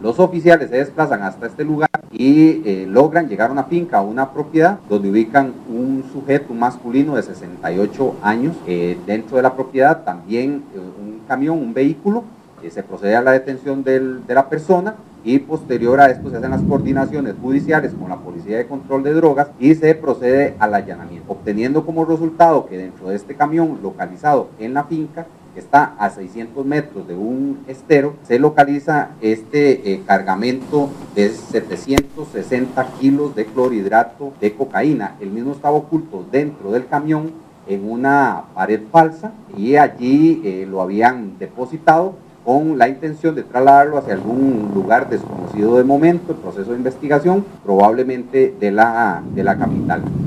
Los oficiales se desplazan hasta este lugar y logran llegar a una finca, a una propiedad, donde ubican un sujeto, un masculino de 68 años. Dentro de la propiedad también un camión, un vehículo. Se procede a la detención de la persona y posterior a esto se hacen las coordinaciones judiciales con la Policía de Control de Drogas y se procede al allanamiento, obteniendo como resultado que dentro de este camión localizado en la finca, que está a 600 metros de un estero, se localiza este cargamento de 760 kilos de clorhidrato de cocaína. El mismo estaba oculto dentro del camión en una pared falsa y allí lo habían depositado con la intención de trasladarlo hacia algún lugar desconocido de momento, el proceso de investigación, probablemente de la capital.